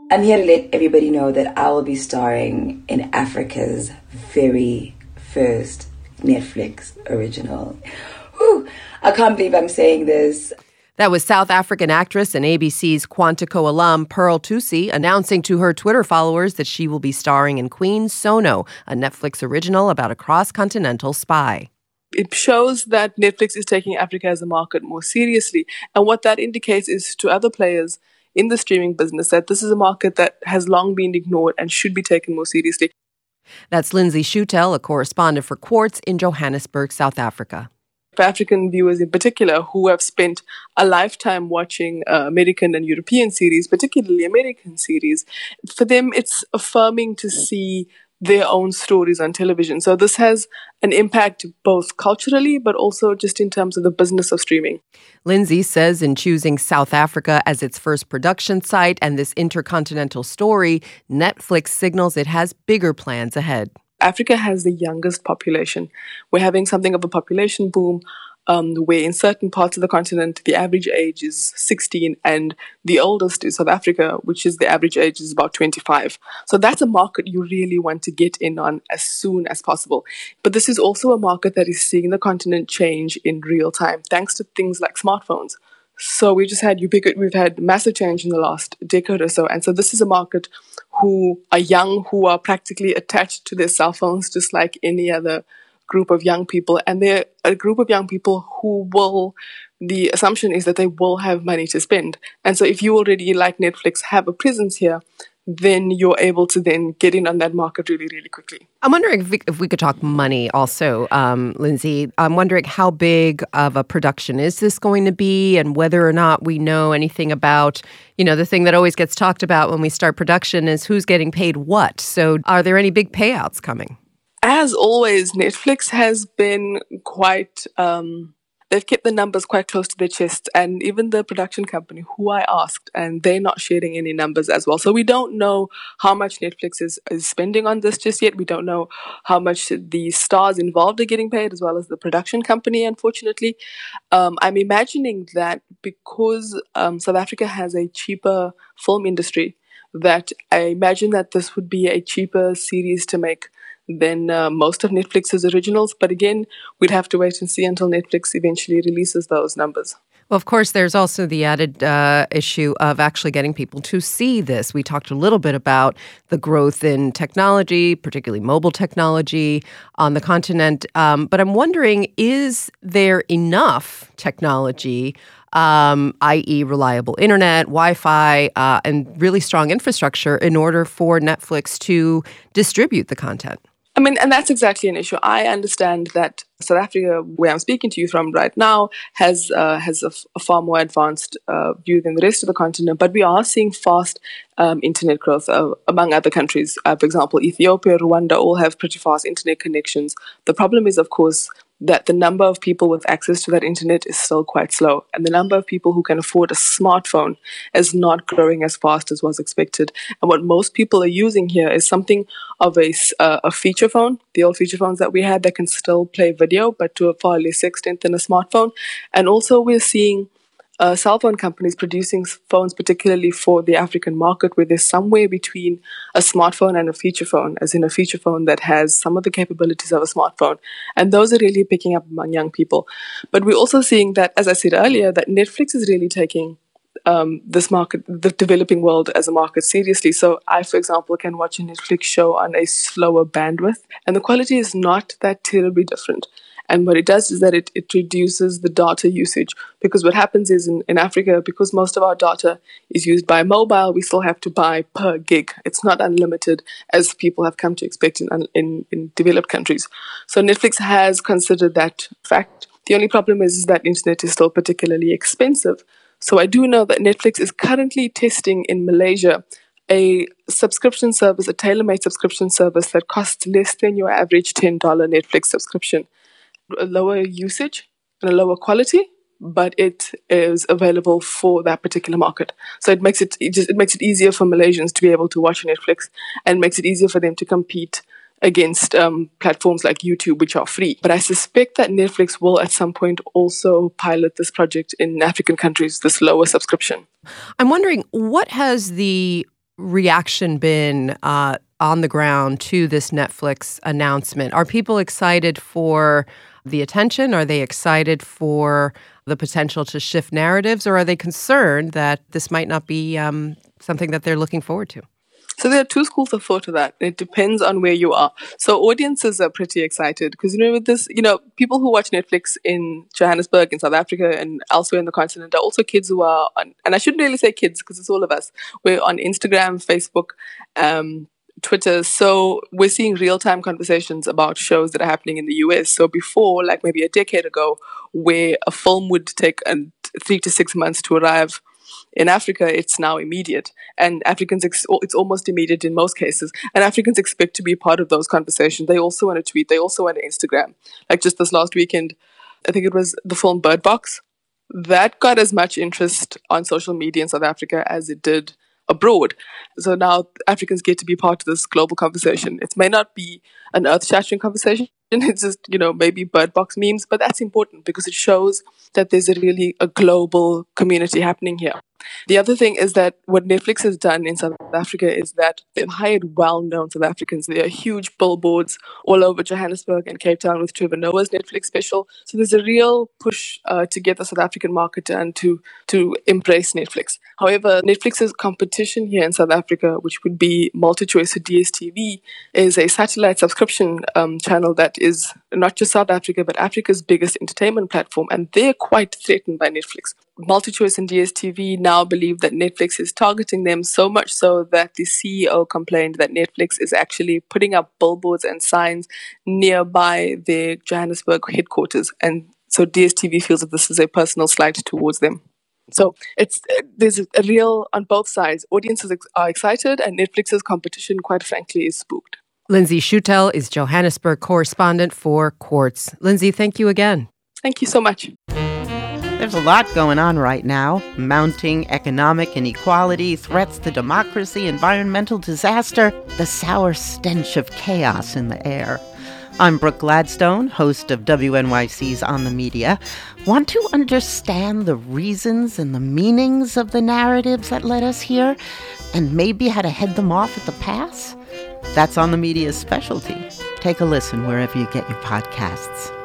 I'm here to let everybody know that I will be starring in Africa's very first Netflix original. Whew, I can't believe I'm saying this. That was South African actress and ABC's Quantico alum Pearl Thusi announcing to her Twitter followers that she will be starring in Queen Sono, a Netflix original about a cross-continental spy. It shows that Netflix is taking Africa as a market more seriously. And what that indicates is to other players in the streaming business that this is a market that has long been ignored and should be taken more seriously. That's Lindsay Schutel, a correspondent for Quartz in Johannesburg, South Africa. For African viewers in particular who have spent a lifetime watching American and European series, particularly American series, for them it's affirming to see their own stories on television. So this has an impact both culturally, but also just in terms of the business of streaming. Lindsay says in choosing South Africa as its first production site and this intercontinental story, Netflix signals it has bigger plans ahead. Africa has the youngest population. We're having something of a population boom, where in certain parts of the continent, the average age is 16 and the oldest is South Africa, which is the average age is about 25. So that's a market you really want to get in on as soon as possible. But this is also a market that is seeing the continent change in real time, thanks to things like smartphones. So we've had massive change in the last decade or so. And so this is a market who are young, who are practically attached to their cell phones, just like any other group of young people. And they're a group of young people the assumption is that they will have money to spend. And so if you already, like Netflix, have a presence here, then you're able to then get in on that market really, really quickly. I'm wondering if we could talk money also, Lindsay. I'm wondering how big of a production is this going to be and whether or not we know anything about, the thing that always gets talked about when we start production is who's getting paid what. So are there any big payouts coming? As always, Netflix has been quite... they've kept the numbers quite close to their chests, and even the production company who I asked, and they're not sharing any numbers as well. So we don't know how much Netflix is spending on this just yet. We don't know how much the stars involved are getting paid, as well as the production company, unfortunately. I'm imagining that because South Africa has a cheaper film industry, that I imagine that this would be a cheaper series to make than most of Netflix's originals. But again, we'd have to wait and see until Netflix eventually releases those numbers. Well, of course, there's also the added issue of actually getting people to see this. We talked a little bit about the growth in technology, particularly mobile technology on the continent. But I'm wondering, is there enough technology, i.e. reliable internet, Wi-Fi, and really strong infrastructure in order for Netflix to distribute the content? And that's exactly an issue. I understand that South Africa, where I'm speaking to you from right now, has a far more advanced view than the rest of the continent. But we are seeing fast internet growth among other countries. For example, Ethiopia, Rwanda all have pretty fast internet connections. The problem is, of course, that the number of people with access to that internet is still quite slow. And the number of people who can afford a smartphone is not growing as fast as was expected. And what most people are using here is something of a feature phone, the old feature phones that we had that can still play video, but to a far less extent than a smartphone. And also we're seeing cell phone companies producing phones particularly for the African market, where there's somewhere between a smartphone and a feature phone, as in a feature phone that has some of the capabilities of a smartphone. And those are really picking up among young people. But we're also seeing that, as I said earlier, that Netflix is really taking this market, the developing world, as a market seriously. So I, for example, can watch a Netflix show on a slower bandwidth, and the quality is not that terribly different. And what it does is that it reduces the data usage, because what happens is in Africa, because most of our data is used by mobile, we still have to buy per gig. It's not unlimited as people have come to expect in developed countries. So Netflix has considered that fact. The only problem is that internet is still particularly expensive. So I do know that Netflix is currently testing in Malaysia a subscription service, a tailor-made subscription service that costs less than your average $10 Netflix subscription. A lower usage and a lower quality, but it is available for that particular market. So it makes it easier for Malaysians to be able to watch Netflix, and makes it easier for them to compete against platforms like YouTube, which are free. But I suspect that Netflix will at some point also pilot this project in African countries, this lower subscription. I'm wondering, what has the reaction been on the ground to this Netflix announcement? Are people excited for the attention? Are they excited for the potential to shift narratives? Or are they concerned that this might not be something that they're looking forward to? So there are two schools of thought to that. It depends on where you are. So audiences are pretty excited because, with this, people who watch Netflix in Johannesburg, in South Africa, and elsewhere in the continent are also kids who are on, and I shouldn't really say kids because it's all of us. We're on Instagram, Facebook, Twitter. So we're seeing real-time conversations about shows that are happening in the US. So before, like maybe a decade ago, where a film would take 3 to 6 months to arrive, in Africa, it's now immediate. And Africans, it's almost immediate in most cases. And Africans expect to be part of those conversations. They also want to tweet. They also want to Instagram. Like just this last weekend, I think it was the film Bird Box. That got as much interest on social media in South Africa as it did abroad. So now Africans get to be part of this global conversation. It may not be an earth-shattering conversation. It's just, maybe Bird Box memes, but that's important because it shows that there's a global community happening here. The other thing is that what Netflix has done in South Africa is that they've hired well-known South Africans. There are huge billboards all over Johannesburg and Cape Town with Trevor Noah's Netflix special. So there's a real push to get the South African market and to embrace Netflix. However, Netflix's competition here in South Africa, which would be MultiChoice or DSTV, is a satellite subscription channel that is not just South Africa, but Africa's biggest entertainment platform. And they're quite threatened by Netflix. MultiChoice and DSTV now believe that Netflix is targeting them so much so that the CEO complained that Netflix is actually putting up billboards and signs nearby their Johannesburg headquarters. And so DSTV feels that this is a personal slight towards them. So there's a real, on both sides, audiences are excited and Netflix's competition, quite frankly, is spooked. Lindsay Schutel is Johannesburg correspondent for Quartz. Lindsay, thank you again. Thank you so much. There's a lot going on right now. Mounting economic inequality, threats to democracy, environmental disaster, the sour stench of chaos in the air. I'm Brooke Gladstone, host of WNYC's On the Media. Want to understand the reasons and the meanings of the narratives that led us here, and maybe how to head them off at the pass? That's On the Media's specialty. Take a listen wherever you get your podcasts.